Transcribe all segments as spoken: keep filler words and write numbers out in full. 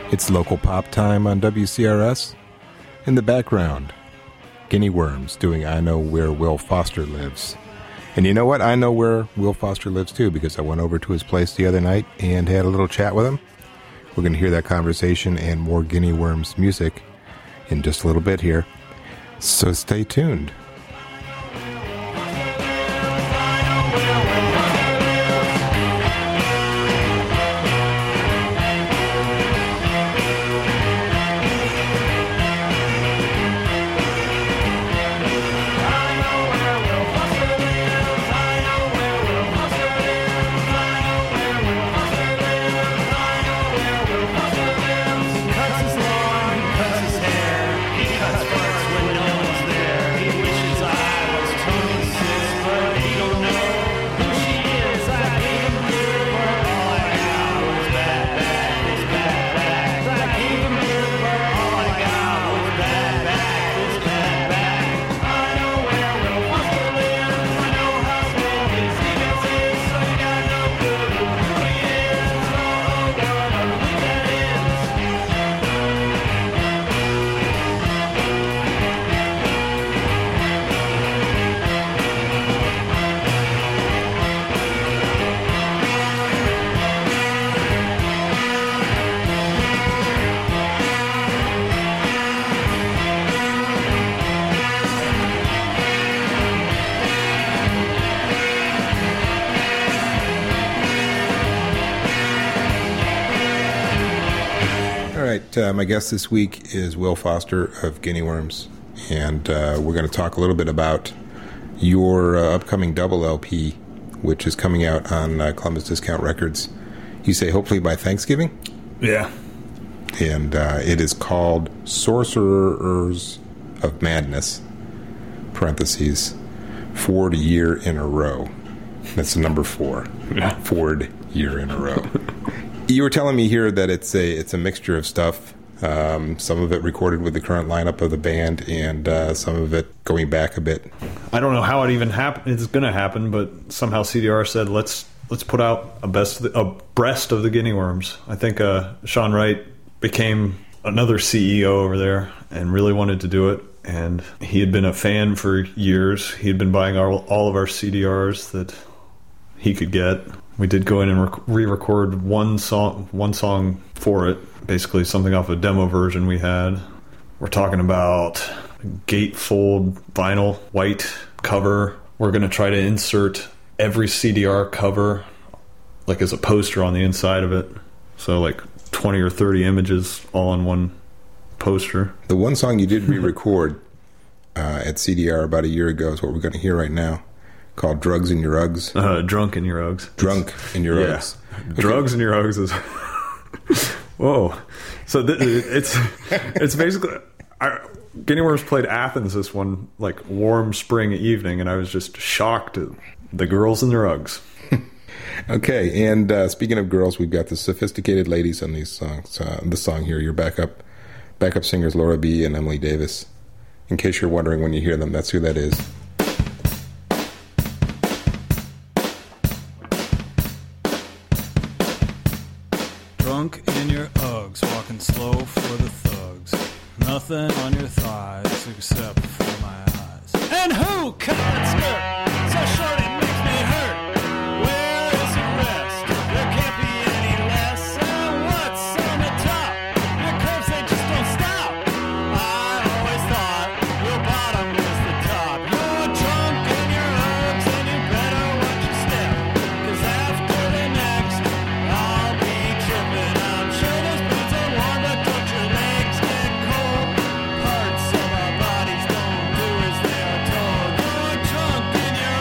It's local pop time on W C R S. In the background, Guinea Worms doing I Know Where Will Foster Lives. And you know what? I know where Will Foster lives too, because I went over to his place the other night and had a little chat with him. We're going to hear that conversation and more Guinea Worms music in just a little bit here. So stay tuned. Uh, my guest this week is Will Foster of Guinea Worms, and uh, we're going to talk a little bit about your uh, upcoming double L P, which is coming out on uh, Columbus Discount Records. You say hopefully by Thanksgiving? Yeah. And uh, it is called Sorcerers of Madness, parentheses, Ford year in a row. That's the number four. Yeah. Ford year in a row. You were telling me here that it's a it's a mixture of stuff. Um, some of it recorded with the current lineup of the band, and uh, some of it going back a bit. I don't know how it even happened. It's going to happen, but somehow C D R said let's let's put out a best of the, a breast of the Guinea Worms. I think uh, Sean Wright became another C E O over there and really wanted to do it. And he had been a fan for years. He had been buying our, all of our C D Rs that he could get. We did go in and rec- re-record one song, one song for it, basically something off a demo version we had. We're talking about gatefold vinyl, white cover. We're going to try to insert every C D R cover, like as a poster on the inside of it. So like twenty or thirty images all on one poster. The one song you did re-record uh, at C D R about a year ago is what we're going to hear right now, called Drugs in Your Uggs. Uh, Drunk in Your Uggs. Drunk in Your yeah. Uggs. Okay. Drugs in Your Uggs is... Whoa. So th- it's it's basically... I, Guinea Worms played Athens this one, like, warm spring evening, and I was just shocked at the girls in their Uggs. Okay, and uh, speaking of girls, we've got the Sophisticated Ladies on these songs. Uh, the song here, your backup, backup singers Laura B. and Emily Davis. In case you're wondering when you hear them, that's who that is. Drunk in your Uggs, walking slow for the thugs. Nothing on your thighs except for my eyes. And who cut that skirt so short it makes me hurt? Where is the rest? There can't be any less. And what's on the top? Your curves, they just don't stop. I always thought your bottom was the top. You're drunk in your Uggs and you better watch your step. Cause after the next, I'll be tripping. I'm sure those boots are warm, but don't your legs get cold? Parts of our bodies don't do as they are told. You're drunk in your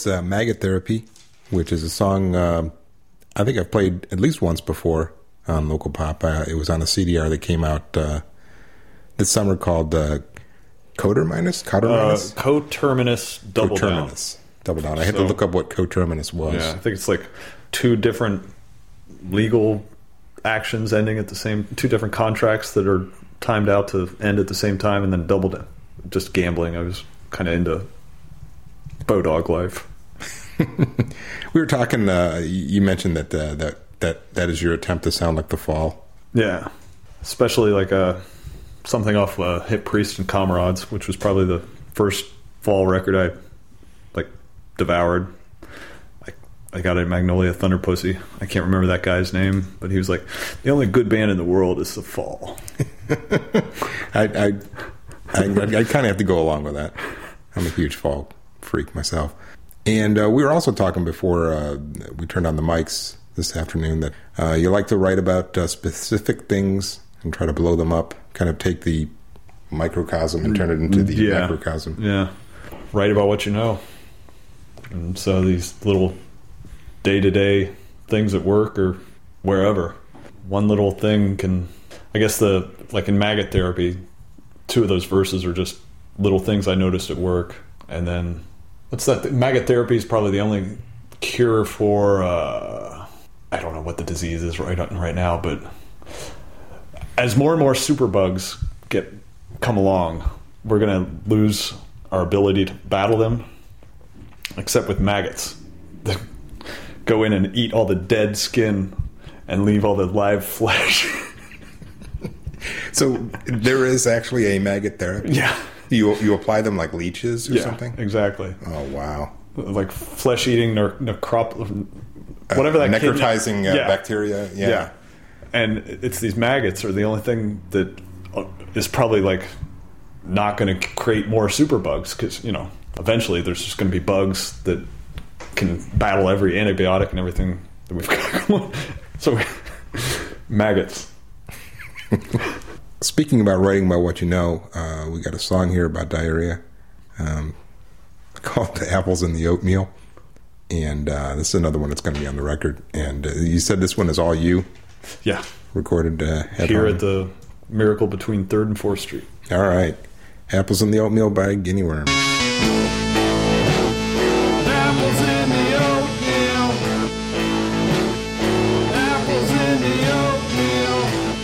was uh, Maggot Therapy, which is a song uh, I think I've played at least once before on Local Pop. Uh, it was on a C D R that came out uh, this summer called uh, Coterminous? Coterminous? Uh, Coterminous Double Coterminous. Down. Double Down. I had So- to look up what Coterminous was. Yeah, I think it's like two different legal actions ending at the same, two different contracts that are timed out to end at the same time, and then double down. Just gambling. I was kind of into Bodog life. We were talking, uh, you mentioned that, uh, that that that is your attempt to sound like The Fall. Yeah, especially like uh, something off uh, Hit Priest and Comrades, which was probably the first Fall record I like devoured. I I got a Magnolia Thunder Pussy. I can't remember that guy's name, but he was like, the only good band in the world is The Fall. I I, I, I kind of have to go along with that. I'm a huge Fall freak myself. And uh, we were also talking before uh, we turned on the mics this afternoon that uh, you like to write about uh, specific things and try to blow them up, kind of take the microcosm and turn it into the Yeah. macrocosm. Yeah, write about what you know. And so these little day-to-day things at work or wherever, one little thing can, I guess the, like in Maggot Therapy, two of those verses are just little things I noticed at work. And then, what's that? Maggot Therapy is probably the only cure for, uh, I don't know what the disease is right right now, but as more and more superbugs get come along, we're going to lose our ability to battle them, except with maggots. They go in and eat all the dead skin and leave all the live flesh. So there is actually a maggot therapy? Yeah. You you apply them like leeches or Yeah, something? exactly. Oh, wow. Like flesh-eating nec- necrop... Whatever that uh, kid- necrotizing uh, Yeah. bacteria. Yeah. Yeah. And it's these maggots are the only thing that is probably like not going to create more superbugs, because, you know, eventually there's just going to be bugs that can battle every antibiotic and everything that we've got going. So maggots. Speaking about writing about what you know, uh, we got a song here about diarrhea um, called "The Apples in the Oatmeal," and uh, this is another one that's going to be on the record. And uh, you said this one is all you Yeah. recorded uh, at Here home. at the Miracle between third and fourth Street. All right, "Apples in the Oatmeal" by Guinea Worms. Apples in the oatmeal. Apples in the oatmeal.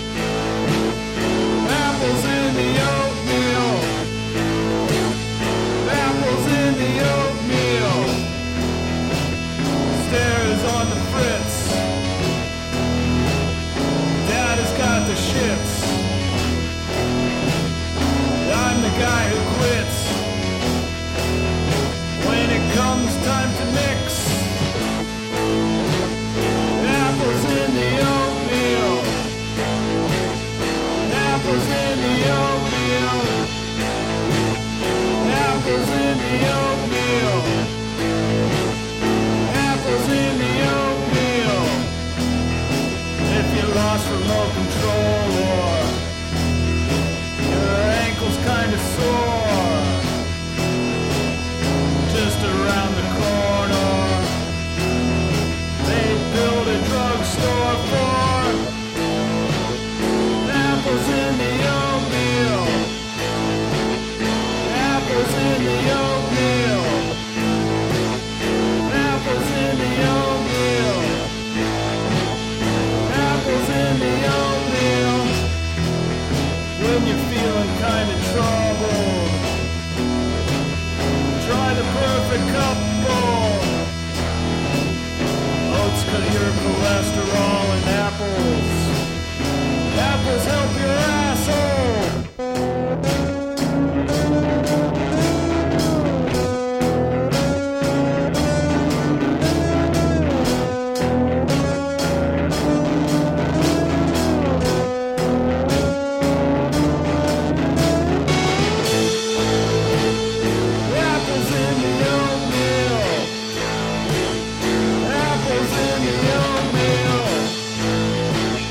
Apples in the oatmeal. Apples in the oatmeal. Stairs on the fritz. Dad has got the shits. I'm the guy who quits when it comes time to mix. Apples in the oatmeal. Apples in the oatmeal. Apples in the oatmeal. Apples in the oatmeal. If you lost remote control or your ankle's kinda sore, just around the corner they build a drugstore for apples in the oatmeal. Apples in the oatmeal. Apples in the oatmeal. Apples in the oatmeal. When you're feeling kinda troubled, try the perfect couple. Oats cut your cholesterol and apples. Apples help your asshole. Apples in the oatmeal. Apples in the oatmeal.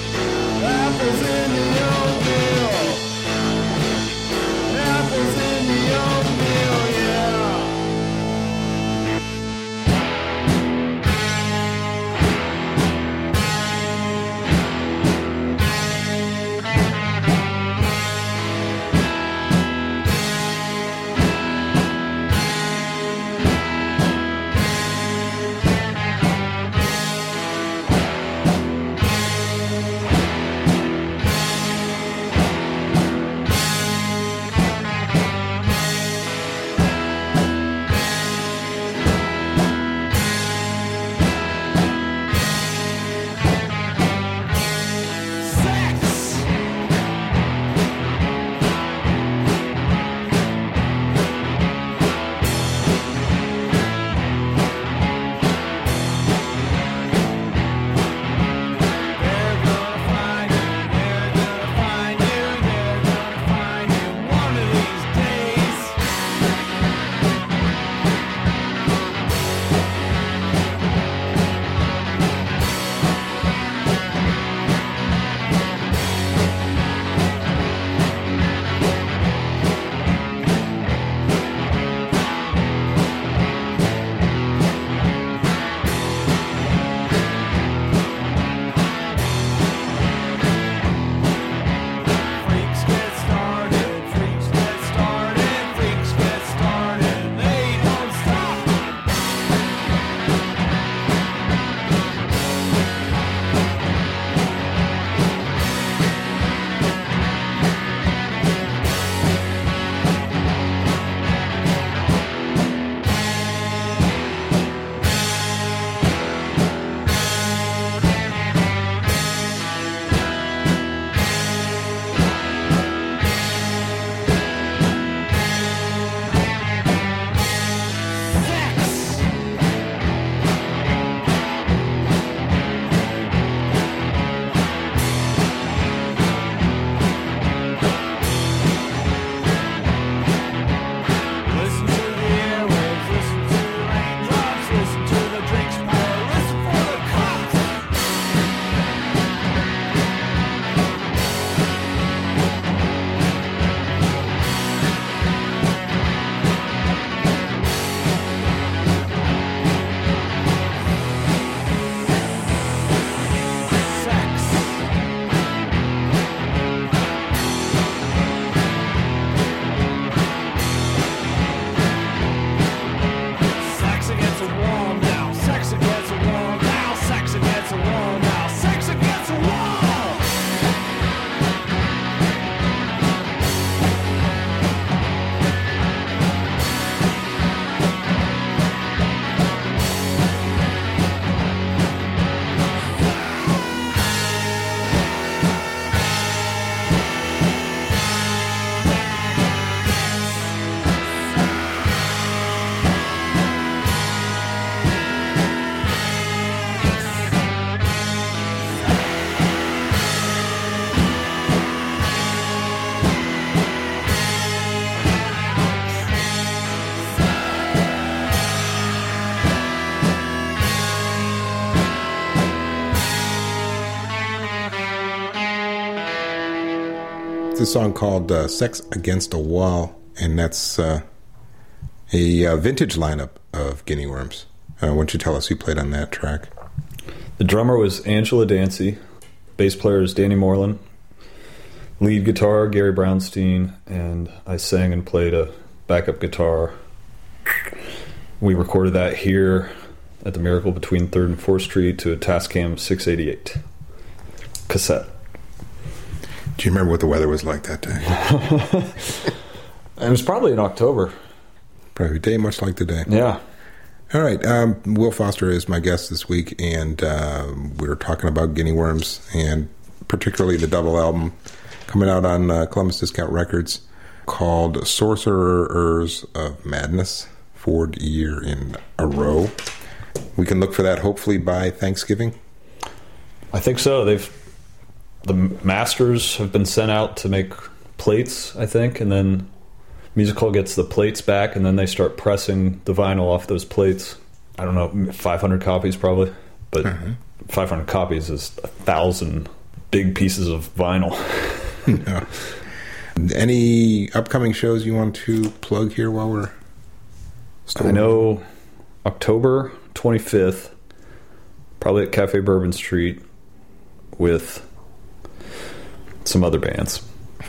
this song called uh, Sex Against a Wall, and that's uh, a uh, vintage lineup of Guinea Worms. Uh, why don't you tell us who played on that track? The drummer was Angela Dancy. Bass player is Danny Moreland. Lead guitar, Gary Brownstein. And I sang and played a backup guitar. We recorded that here at the Miracle between third and fourth Street to a Tascam six eighty-eight cassette. Do you remember what the weather was like that day? It was probably in October. Probably a day much like today. Yeah. All right. Um, Will Foster is my guest this week, and uh, we're talking about Guinea Worms, and particularly the double album coming out on uh, Columbus Discount Records called Sorcerers of Madness, fourth year in a row. We can look for that hopefully by Thanksgiving. I think so. They've the masters have been sent out to make plates, I think, and then Music Hall gets the plates back, and then they start pressing the vinyl off those plates. I don't know, five hundred copies probably, but uh-huh. five hundred copies is a thousand big pieces of vinyl. No. Any upcoming shows you want to plug here while we're still I know October twenty-fifth, probably at Cafe Bourbon Street with some other bands.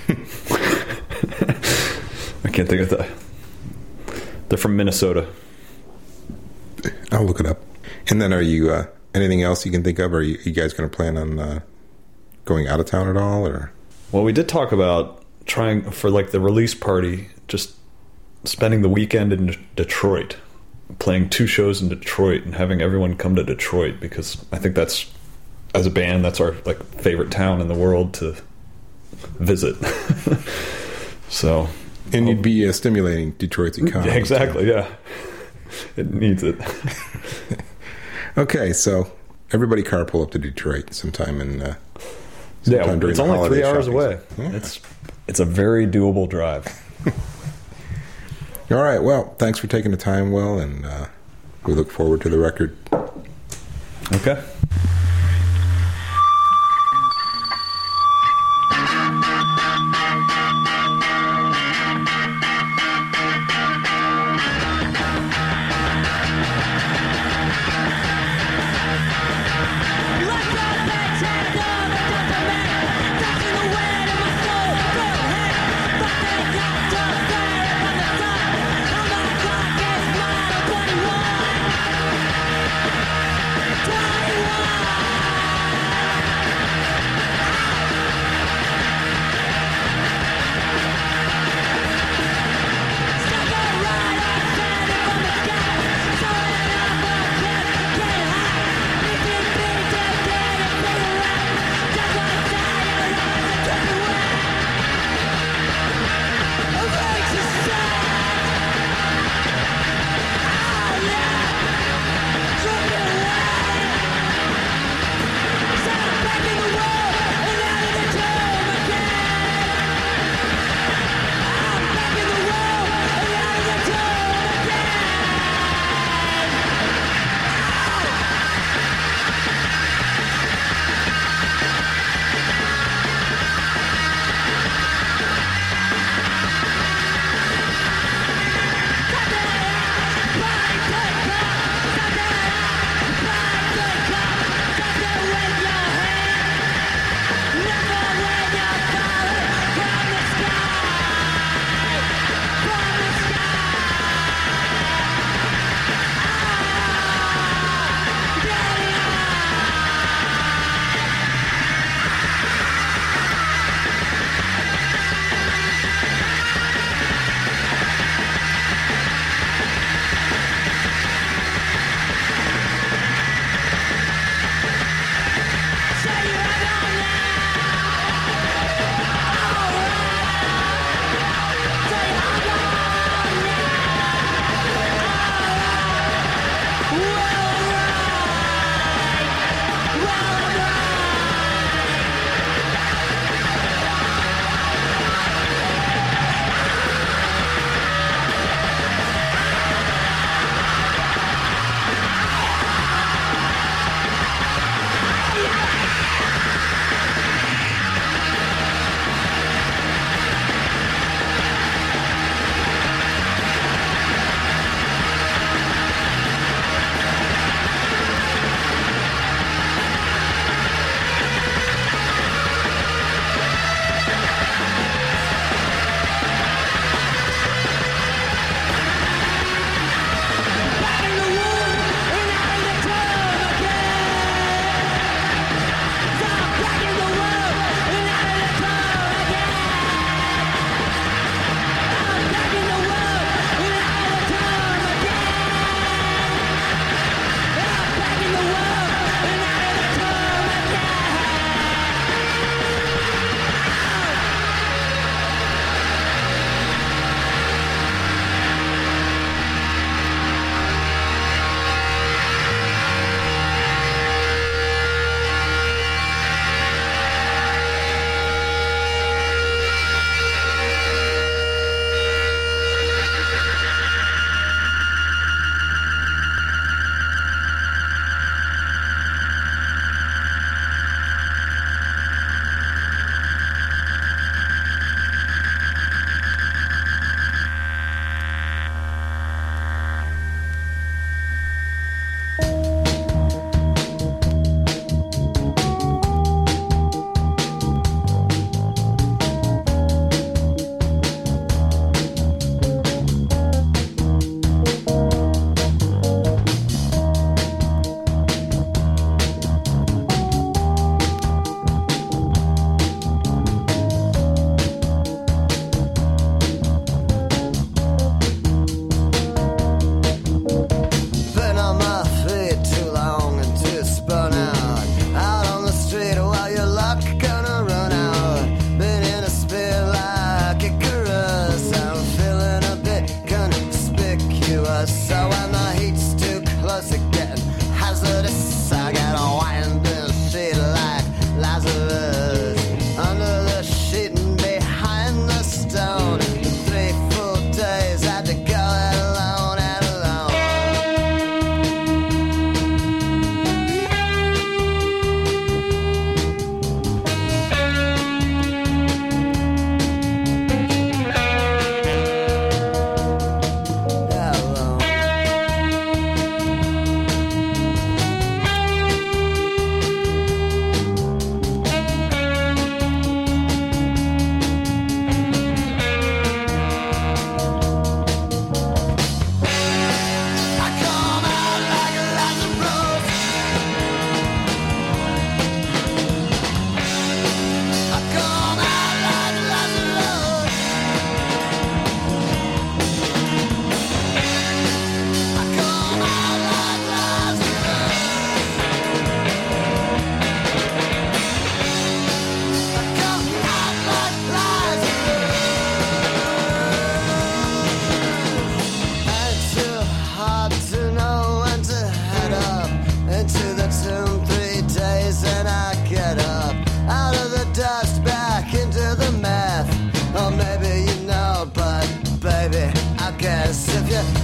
I can't think of that. They're from Minnesota. I'll look it up. And then are you, uh, anything else you can think of? Are you, you guys going to plan on uh, going out of town at all? Or? Well, we did talk about trying for like the release party, just spending the weekend in Detroit, playing two shows in Detroit and having everyone come to Detroit, because I think that's, as a band, that's our like favorite town in the world to visit. So... And you'd be uh, stimulating Detroit's economy. Yeah, exactly, yeah. It needs it. Okay, so everybody carpool up to Detroit sometime in uh, sometime yeah, it's only three hours shopping. away. Yeah. It's it's a very doable drive. All right, well, thanks for taking the time, Will, and uh, we look forward to the record. Okay. Twenty-one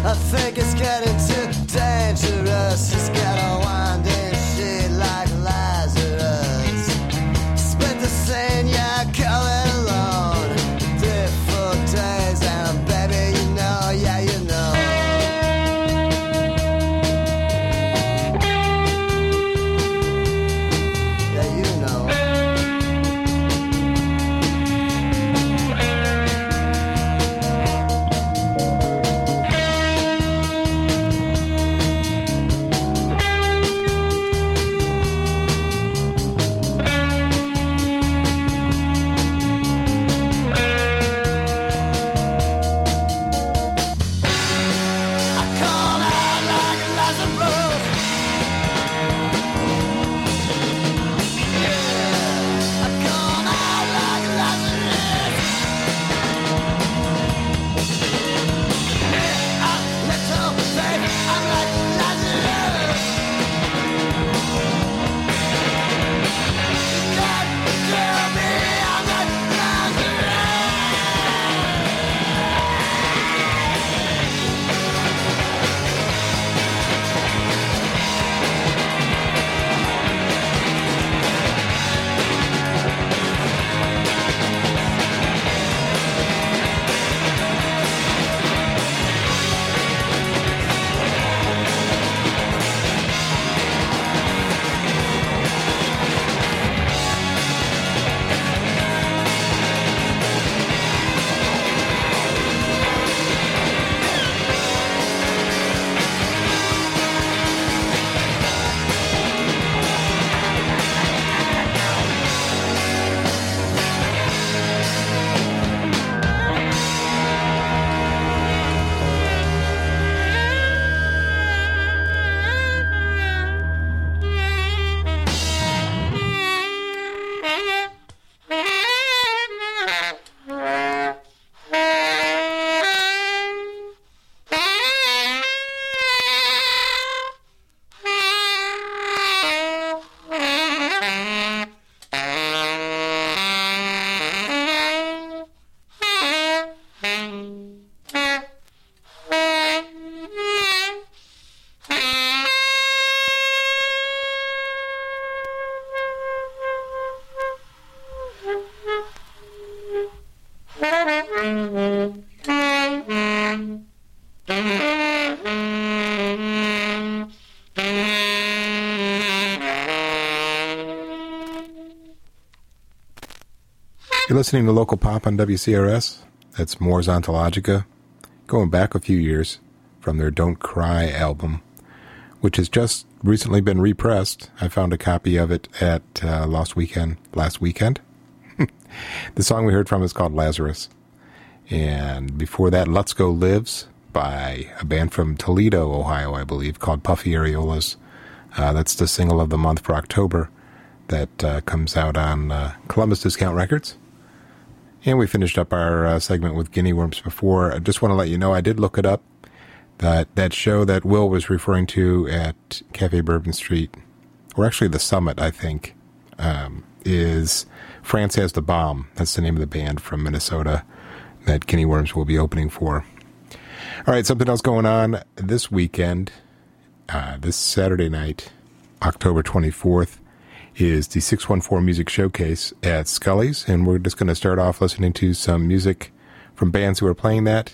I think it's getting too dangerous. It's got a winding sheet like Lazarus. Spent the same year going alone, different days, and baby, you know, yeah, you know. Yeah, you know. You're listening to Local Pop on W C R S. That's Mors Ontologica, going back a few years from their Don't Cry album, which has just recently been repressed. I found a copy of it at uh, Lost Weekend last weekend. The song we heard from is called Lazarus. And before that, Let's Go Lives by a band from Toledo, Ohio, I believe, called Puffy Areolas. Uh, that's the single of the month for October that uh, comes out on uh, Columbus Discount Records. And we finished up our uh, segment with Guinea Worms before. I just want to let you know, I did look it up. That that show that Will was referring to at Cafe Bourbon Street, or actually the Summit, I think, um, is France Has the Bomb. That's the name of the band from Minnesota that Guinea Worms will be opening for. All right, something else going on this weekend. Uh, this Saturday night, October twenty-fourth, is the six one four Music Showcase at Scully's, and we're just going to start off listening to some music from bands who are playing that,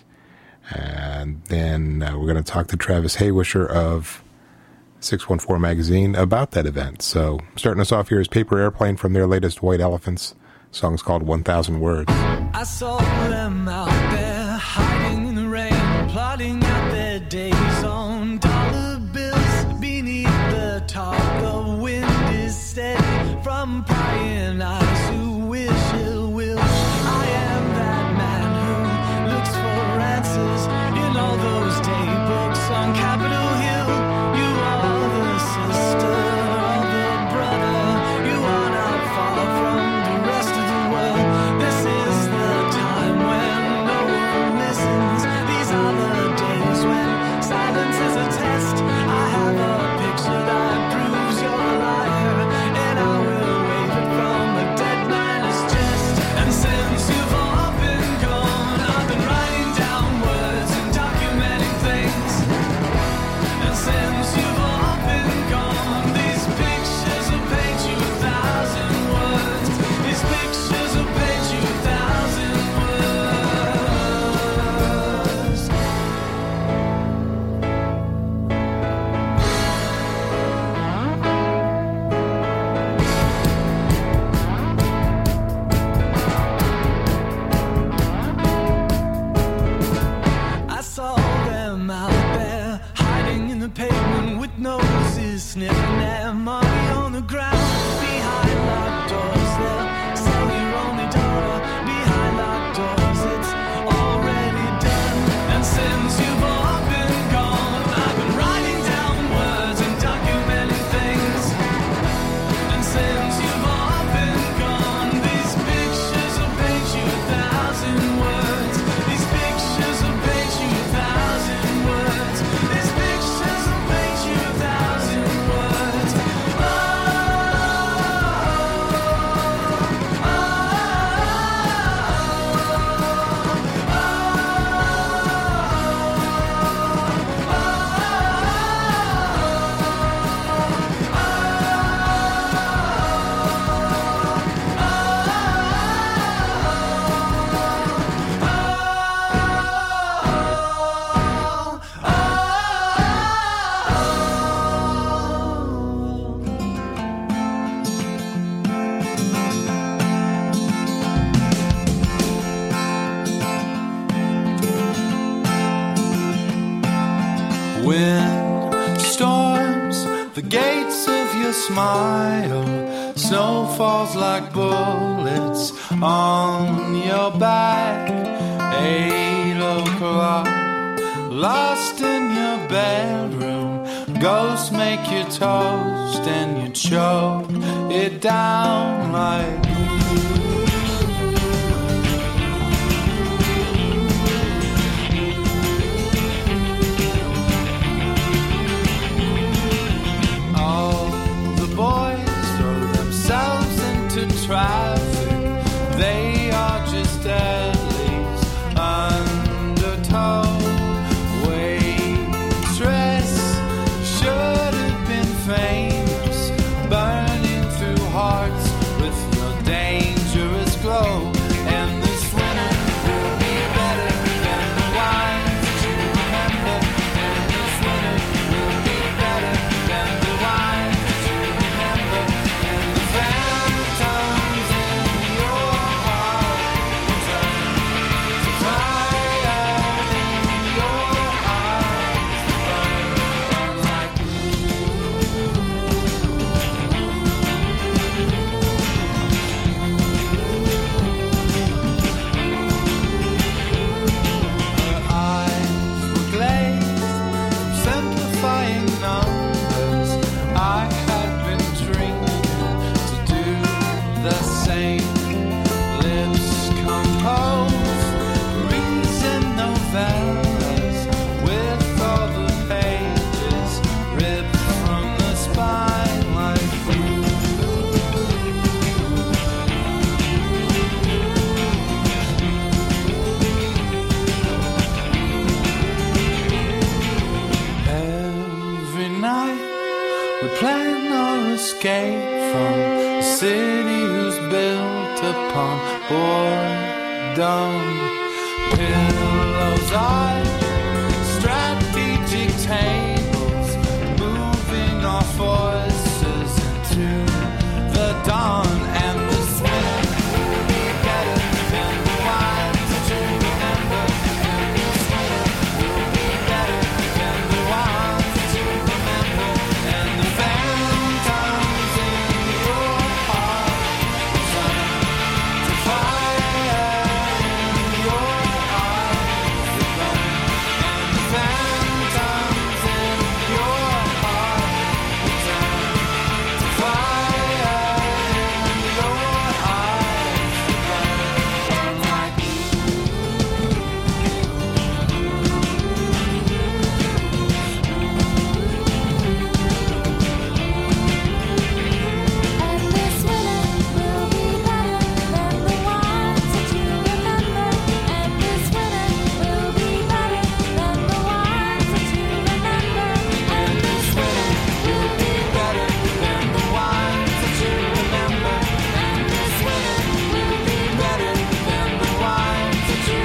and then uh, we're going to talk to Travis Haywisher of six one four Magazine about that event. So starting us off here is Paper Airplane from their latest White Elephants. The song's called one thousand Words. I saw them out there hiding in the rain, plotting out their days on dollar bills beneath the top. The wind is steady from prying eyes who wish ill will. I am that man who looks for answers in all those day books on Capitol Hill. You are the sister of the brother. You are not far from the rest of the world. This is the time when no one listens. These are the days when silence is a test. I have a picture that proves you're a liar, and I will wave it from a sniffing their money on the ground. Behind locked doors, they'll sell your only daughter. Behind locked doors, it's already done. And since you've all been gone, I've been writing down words and documenting things. And since you've all been gone, these pictures will paint you a thousand words. These pictures will paint you a thousand words. These pictures will paint you a thousand words. Oh, oh, Wind storms the gates of your smile. Snow falls like bullets on your back. Eight o'clock, lost in your bedroom. Ghosts make you toast and you choke it down like all the boys throw themselves into traffic. They are just alleys under tow. Waitress should have been famous, burning through hearts with your dangerous glow. And this winter will be better than the wines that you remember. And this winter will be better than the wines that you remember. And the phantoms in your heart return to fire in your eyes that burn like her eyes were glazed from simplifying numbers. I had been drinking to do the same. Lips composed, reason novellas with all the pages ripped from the spine like every night we plan our escape from a city who's built upon boredom. Pillows are strategic tables, moving our forces into the dawn. And this winter will be better than the wines that you remember. And this winter will be better than the wines that you remember. And the phantoms in your heart return to fire in your eyes that burn. And the phantoms in your heart return to fire in your eyes that burn like And this winter will be better than the ones that you remember. And this winter will be better than the ones that you remember. And this winter will be better than the wines that you remember. and this winter will be Better than the wines that you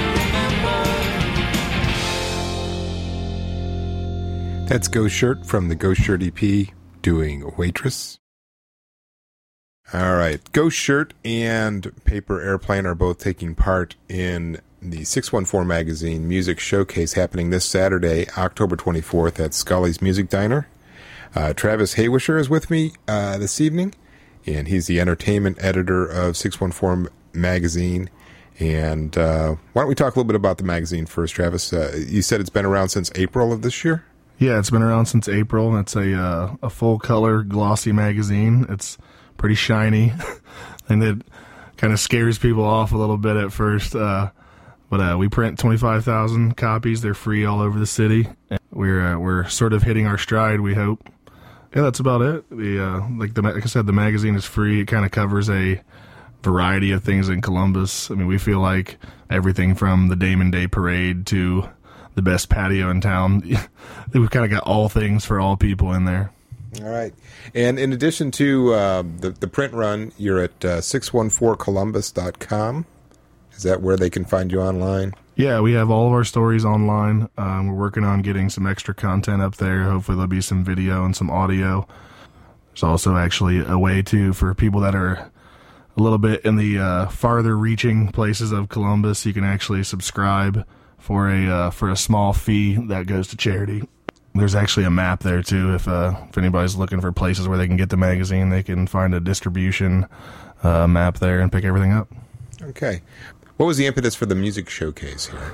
remember. That's Ghost Shirt from the Ghost Shirt E P doing Waitress. All right. Ghost Shirt and Paper Airplane are both taking part in the six one four Magazine Music Showcase happening this Saturday, October twenty-fourth at Scully's Music Diner. Uh, Travis Haywisher is with me uh, this evening, and he's the entertainment editor of six one four Magazine. And uh, why don't we talk a little bit about the magazine first, Travis? Uh, you said it's been around since April of this year? Yeah, it's been around since April. It's a uh, a full-color, glossy magazine. It's pretty shiny, and it kind of scares people off a little bit at first. Uh, but uh, we print twenty-five thousand copies. They're free all over the city. We're uh, we're sort of hitting our stride, we hope. Yeah, that's about it. The uh, like the like I said, the magazine is free. It kind of covers a variety of things in Columbus. I mean, we feel like everything from the Damon Day Parade to the best patio in town. We've kind of got all things for all people in there. All right. And in addition to uh, the, the print run, you're at uh, six one four columbus dot com. Is that where they can find you online? Yeah, we have all of our stories online. Um, we're working on getting some extra content up there. Hopefully there'll be some video and some audio. There's also actually a way, too, for people that are a little bit in the uh, farther reaching places of Columbus. You can actually subscribe for a uh, for a small fee that goes to charity. There's actually a map there too. If uh, if anybody's looking for places where they can get the magazine, they can find a distribution uh, map there and pick everything up. Okay. What was the impetus for the music showcase here?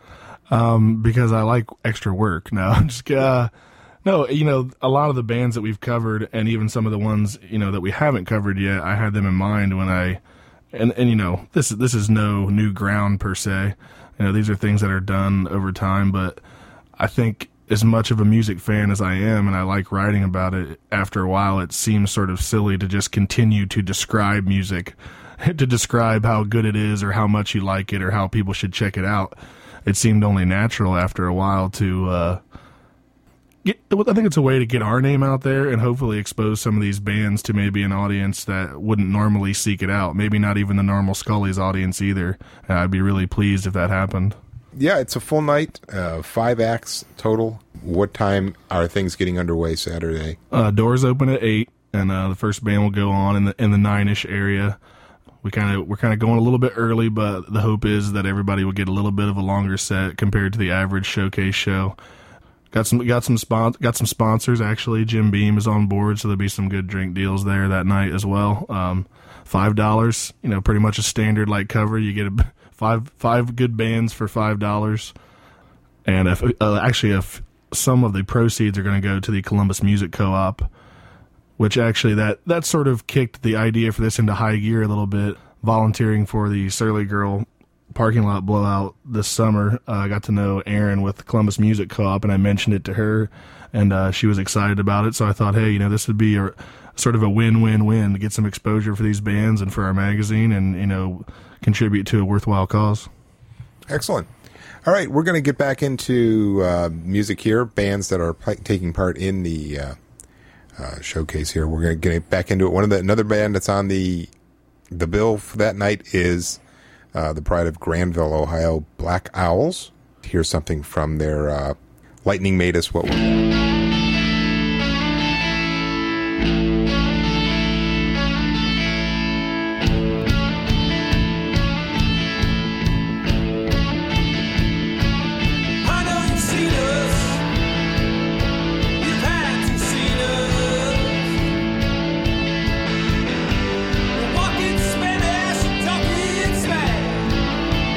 Um, because I like extra work. No, I'm just uh, no. You know, a lot of the bands that we've covered, and even some of the ones you know that we haven't covered yet, I had them in mind when I, and and you know, this this is no new ground per se. You know, these are things that are done over time, but I think as much of a music fan as I am, and I like writing about it, after a while it seems sort of silly to just continue to describe music, to describe how good it is or how much you like it or how people should check it out. It seemed only natural after a while to uh, get, I think it's a way to get our name out there and hopefully expose some of these bands to maybe an audience that wouldn't normally seek it out. Maybe not even the normal Scully's audience either. And I'd be really pleased if that happened. Yeah, it's a full night, uh, five acts total. What time are things getting underway Saturday? Uh, doors open at eight, and uh, the first band will go on in the in the nine-ish area. We kind of we're kind of going a little bit early, but the hope is that everybody will get a little bit of a longer set compared to the average showcase show. Got some got some spon- got some sponsors actually. Jim Beam is on board, so there'll be some good drink deals there that night as well. Um, five dollars, you know, pretty much a standard like cover. You get a, five five good bands for five dollars, and if uh, actually if some of the proceeds are going to go to the Columbus Music Co-op, which actually that that sort of kicked the idea for this into high gear a little bit. Volunteering for the Surly Girl parking lot blowout this summer, uh, I got to know Erin with the Columbus Music Co-op, and I mentioned it to her, and uh, she was excited about it. So I thought, hey, you know, this would be a sort of a win-win-win to get some exposure for these bands and for our magazine, and you know, contribute to a worthwhile cause. Excellent. All right, we're going to get back into uh, music here, bands that are p- taking part in the uh, uh, showcase here. We're going to get back into it. One of the another band that's on the the bill for that night is uh, the pride of Granville, Ohio, Black Owls. Here's something from their uh, Lightning Made Us What We...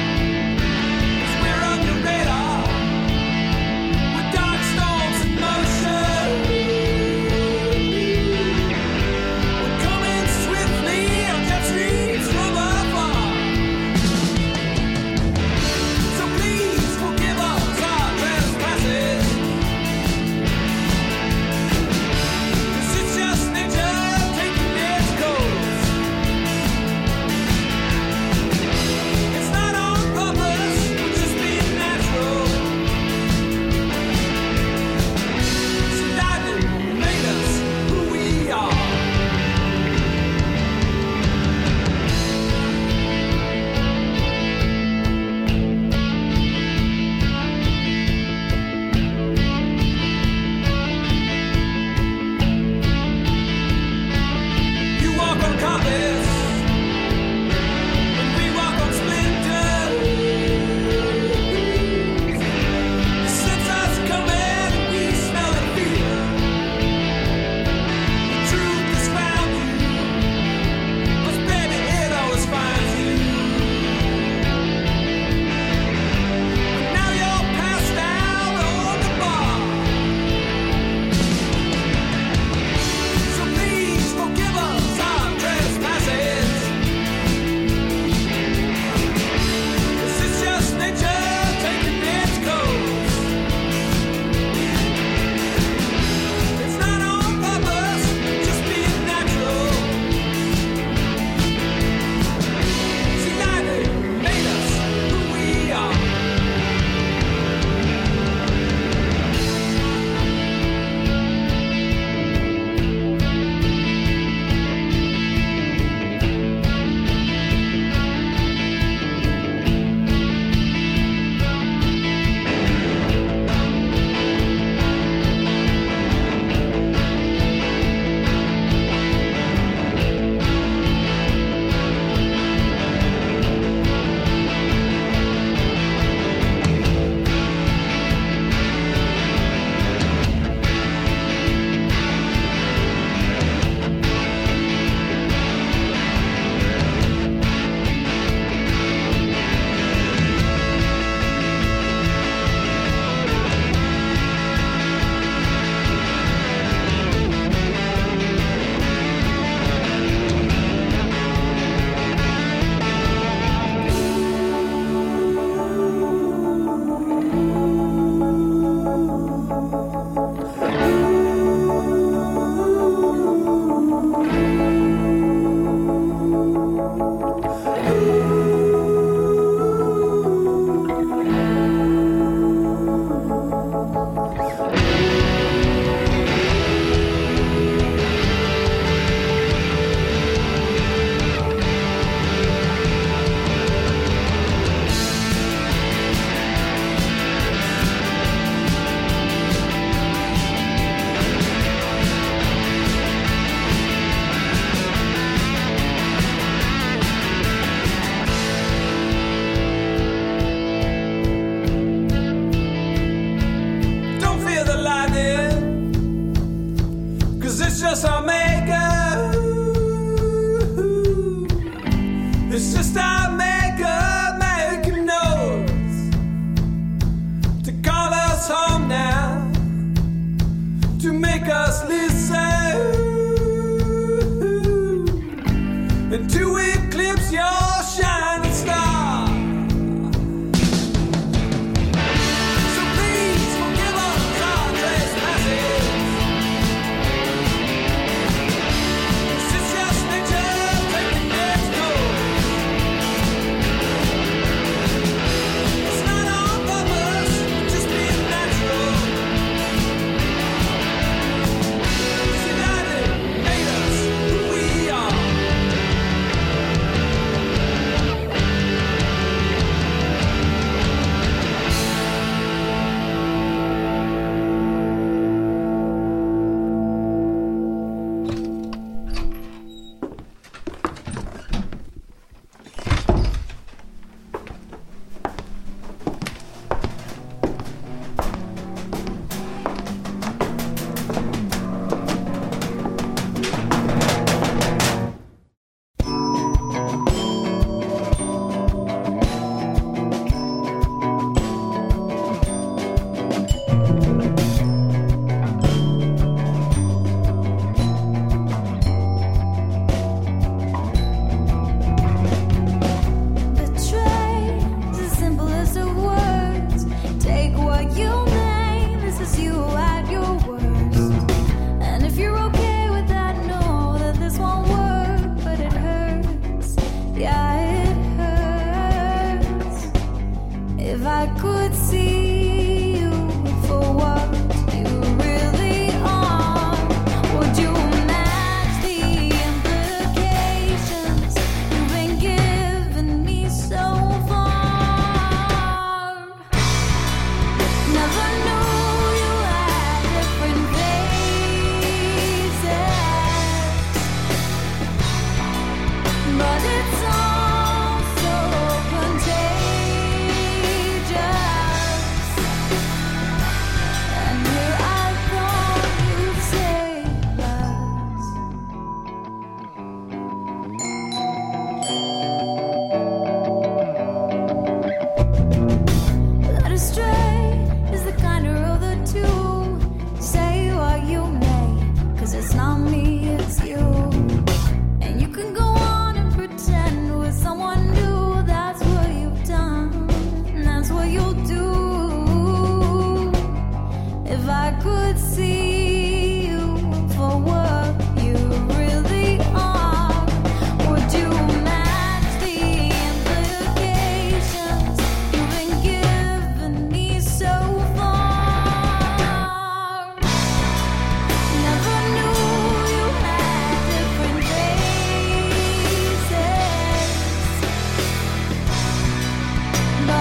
We're on your radar with dark storms in motion.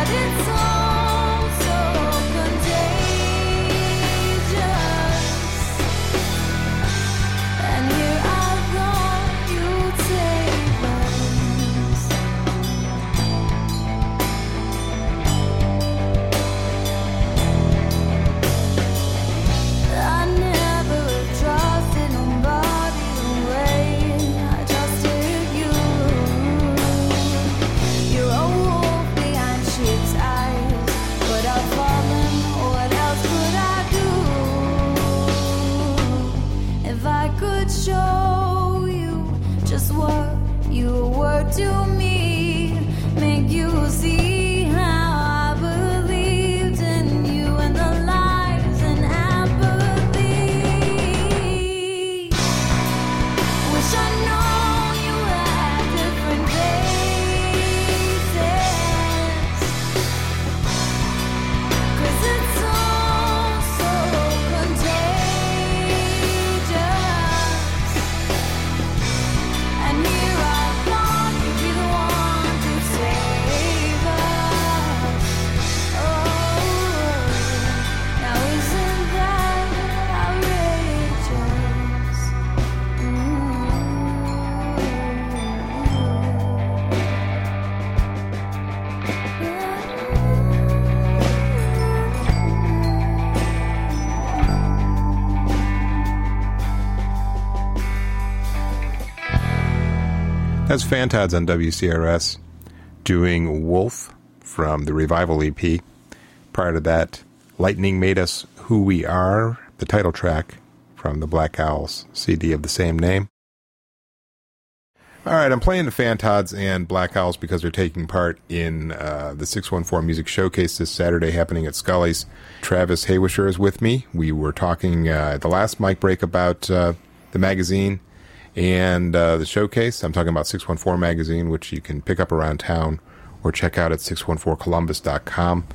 but it's all so contagious. And here I thought you'd save us. I never trusted nobody the way I trusted you. You're a wolf behind sheep's eyes, but I've fallen. What else could I do? If I could show you just what you were to me, make you see how I believed in you and the lies and apathy. Wish I know you had different faces, 'cause it's all so contagious. And here I thought you'd be the one to save us. Oh, now isn't that outrageous? That's Fantods on W C R S doing Wolf from the Revival E P. Prior to that, Lightning Made Us Who We Are, the title track from the Black Owls C D of the same name. All right, I'm playing the Fantods and Black Owls because they're taking part in uh, the six one four Music Showcase this Saturday happening at Scully's. Travis Haywisher is with me. We were talking uh, at the last mic break about uh, the magazine and uh, the showcase. I'm talking about six one four magazine, which you can pick up around town or check out at six one four columbus dot com.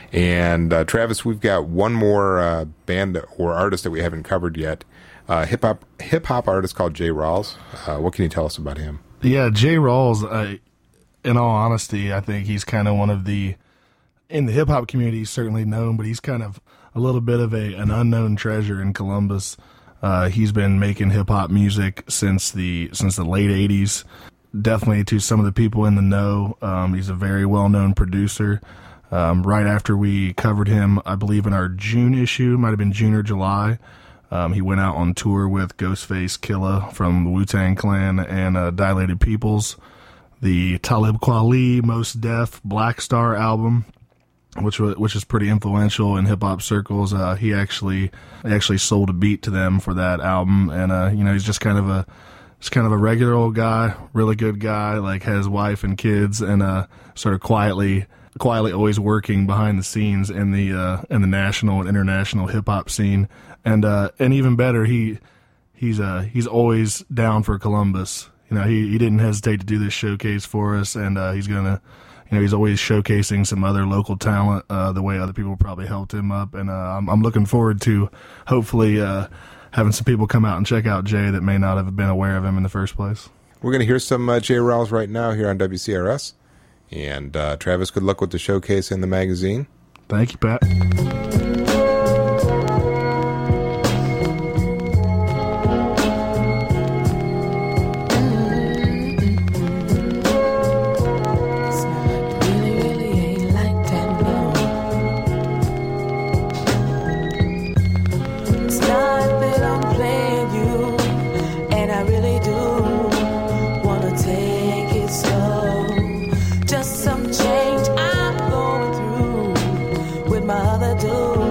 And uh, Travis, we've got one more uh, band or artist that we haven't covered yet. Uh, hip hop hip hop artist called Jay Rawls. Uh, what can you tell us about him? Yeah, Jay Rawls, I, in all honesty, I think he's kind of one of the, in the hip hop community, he's certainly known, but he's kind of a little bit of a an unknown treasure in Columbus. Uh, he's been making hip hop music since the since the late eighties. Definitely to some of the people in the know, um, he's a very well known producer. Um, right after we covered him, I believe in our June issue, might have been June or July. Um, he went out on tour with Ghostface Killah from the Wu-Tang Clan and uh, Dilated Peoples. The Talib Kweli Mos Def Black Star album, which was which is pretty influential in hip hop circles. Uh, he actually actually sold a beat to them for that album, and uh, you know he's just kind of a just kind of a regular old guy, really good guy. Like has wife and kids, and uh, sort of quietly quietly always working behind the scenes in the uh, in the national and international hip hop scene. And uh, and even better, he he's uh he's always down for Columbus. You know, he, he didn't hesitate to do this showcase for us, and uh, he's gonna, you know, he's always showcasing some other local talent uh, the way other people probably helped him up. And uh, I'm I'm looking forward to hopefully uh, having some people come out and check out Jay that may not have been aware of him in the first place. We're gonna hear some uh, Jay Rawls right now here on W C R S. And uh, Travis, good luck with the showcase in the magazine. Thank you, Pat. Just some change I'm going through with my other dude.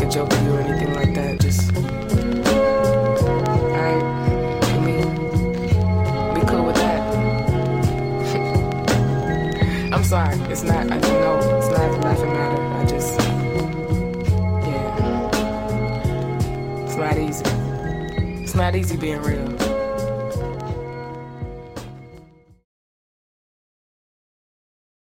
a joke with you or anything like that. Just, alright, I mean, be cool with that. I'm sorry, it's not, I don't know, it's not a laughing matter. I just, yeah. It's not easy. It's not easy being real.